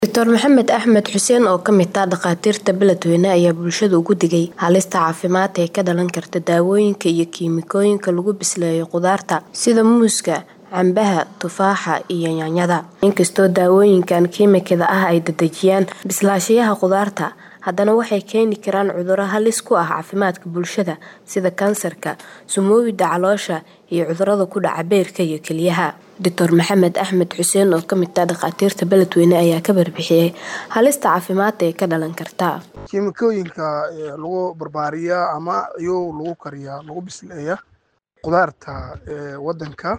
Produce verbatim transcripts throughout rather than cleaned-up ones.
Doctor Maxamed Axmed Xuseen oo ka mid ah dhakhaatiirta beledweyne ayaa bulshada ugu digay halista caafimaad ee ka dhalan karta daawooyinka iyo kiimikooyinka lagu bisleeyo khudaarta sida muuska, cambaha, tufaaxa iyo yaanyada. Inkastoo daawooyinkan kiimikada ah ay dedejiyaan bislaanshaha khudaarta, haddana waxay keeni karaan cudurro halis ku ah caafimaadka bulshada sida kansarka, sumowga caloosha iyo cudurrada ku dhaca beerka iyo kelyaha. Doctor Maxamed Axmed Xuseen oo ka mid ah dhakhaatiirta beledweyne ayaa ka barbixiyay halista caafimaad ee ka dhalan karta. Kiimikooyinka lagu barbaariya ama iyagu lagu kariya lagu bisleeya khudaarta ee wadanka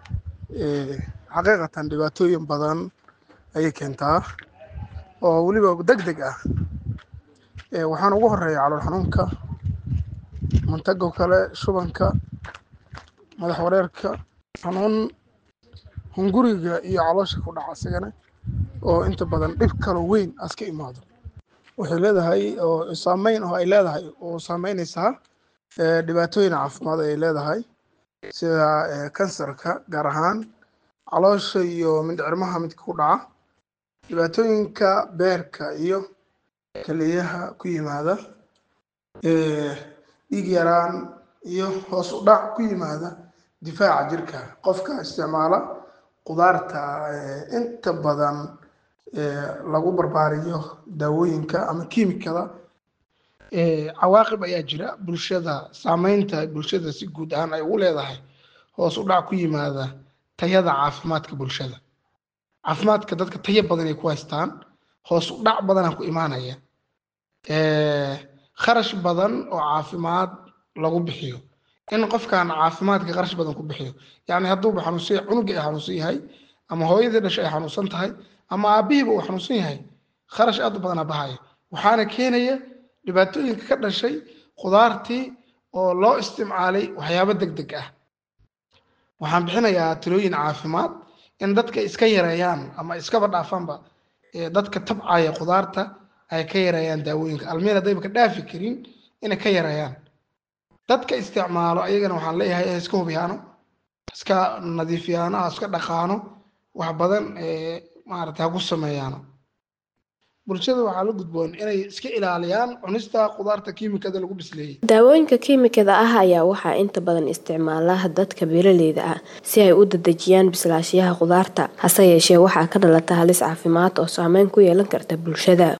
ee xaqiiqatan dhibaatooyin badan ayay keentaa oo waliba degdeg ah. ee waxaan ugu horeeyaa calool xanuunka, mantago kale, shubanka, madax wareerka, xanuun hunguriga iyo caloosha ku dhaca asagana oo inta badan dhib kale weyn aska imaado. Waxay leedahay oo saameyn oo ay leedahay oo saameynaysa ee dhibaatooyin caafimaad ay leedahay sida kansarka gaar ahaan caloosha iyo mindhicirmaha mid ku dhaca, dhibaatooyinka beerka iyo kelyaha ku yimaada, ee dhiig yaraan iyo hoos u dhac ku yimaada difaaca jirka. Qofka isticmaala khudaarta inta badan ee lagu barbaariyo daawooyinka ama kiimikada ee cawaaqib ayaa jira bulshada, saameynta bulshada si guud ahaan ay u leedahay hoos u dhac ku yimaada tayada caafimaadka bulshada. Caafimaadka dadka tayo badan ay ku haystaan, hoos u dhac badan ku imaanaya, ee kharash badan oo caafimaad lagu bixiyo. in qofkan caafimaadka kharash badan ku bixiyo, yani hadduu xanuunsan cunuga ay xanuunsan yahay ama hooyadii dhashay ay xanuunsan tahay ama aabihiiba uu xanuunsan yahay, kharash aad u badan bahaya. waxaana keenaya dhibaatooyinka ka dhashay khudaartii oo loo isticmaalay waxyaabo degdeg ah. waxaan bixinayaa talooyin caafimaad in dadka iska yareeyaan ama iskaba dhaafaanba ee dadka tabcaya khudaarta ay ka yareeyaan daawooyinka almeel hadayba ka dhaafi karin inay ka yareeyaan. dadka isticmaalo ayagana waxaan leeyahay iska hubiyaano, iska nadiifiyaano, iska dhaqaano, wax badan ee maaragtay ku sameeyaano. bulshada waxaa la gudboon inay iska ilaaliyaan cunista khudaarta kiimikada lagu bisleeyay. Daawooyinka kiimikada ah ayaa waxaa inta badan isticmaala dadka beeraleyda ah si ay u dedejiyaan bislaanshaha khudaarta, hase yeeshee waxaa ka dhalata halis caafimaad oo saameyn ku yeelan karta bulshada.